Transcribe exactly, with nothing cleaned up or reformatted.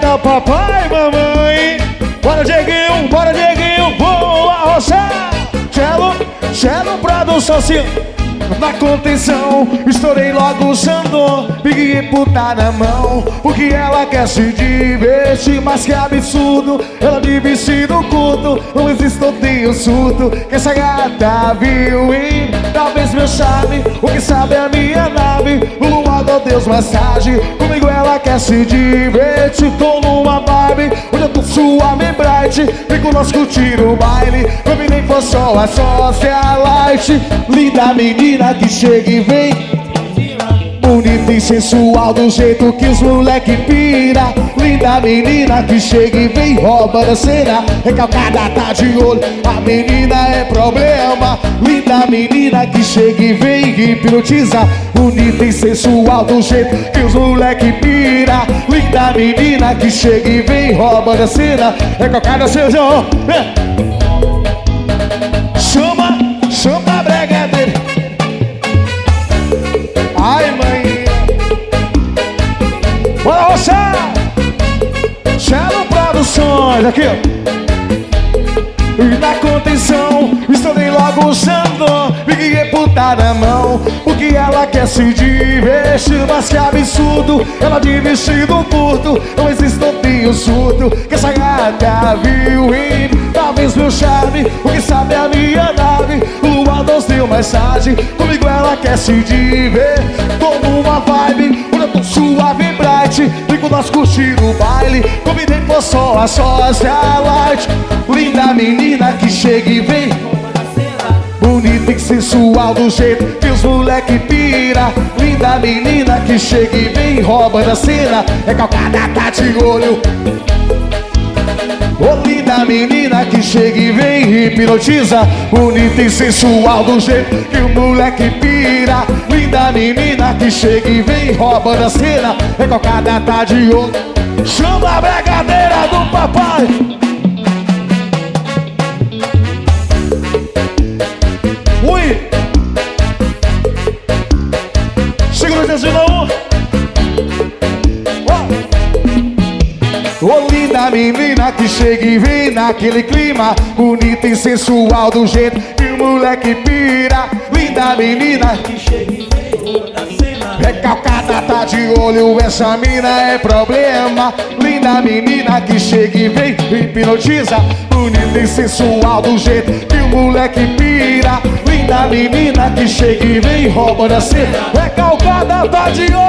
Bora papai, mamãe. Bora Dieguinho, bora Dieguinho, boa roça. Cello, cello produção sim. Na contenção, estourei logo o Xandão. Peguei puta na mão, porque ela quer se divertir. Mas que absurdo, ela de vestido curto. Não existe, eu tenho surto, que essa gata viu em talvez meu charme, o que sabe é a minha nave. O luar do Deus massagem, comigo ela quer se divertir. Tô numa vibe, onde eu tô suave e bright. Vem com nós curtir o baile, combinei for só a socialite. Linda menina que chega e vem, bonita e sensual do jeito que os moleque pira. Linda menina que chega e vem, rouba da cena. Recalcada tá de olho, a menina é problema. Linda menina que chega e vem, hipnotiza. Bonita e sensual do jeito que os moleque pira. Linda menina que chega e vem, rouba da cena. Recalcada seja é. Chama, chama a brigadeira. Ai, mãe. Bora, roça! Cello Produções, aqui, ó. E na contenção, estourei logo o Xandão. Peguei puta na mão, porque ela quer se divertir. Mas que absurdo, ela de vestido curto. Não existe, não tenho surto, que essa gata viu em talvez meu charme, o que sabe é a minha nave. O luar nos deu massagem, comigo ela quer se divertir. Tô numa vibe, onde eu tô suave e bright. Vem com nós curtir o baile, convidei por só a socialite. Linda menina que chega e vem, bonita e sensual do jeito que os moleque pira. Linda menina que chega e vem, rouba da cena. Recalcada tá de olho. Ô linda menina que chega e vem, hipnotiza. Bonita e sensual do jeito que o moleque pira. Linda menina que chega e vem, rouba da cena. Recalcada tá de olho. Chama a brigadeira do papai. Ui. Segura o desenho na um. Ô linda menina que chega e vem naquele clima. Bonita e sensual do jeito que o moleque pira. Linda menina que chega e vem da cena. Recalcada tá de olho, essa mina é problema. Linda menina que chega e vem, hipnotiza. Bonita e sensual do jeito que o moleque pira. Linda menina que chega e vem, rouba da cena. Recalcada tá de olho.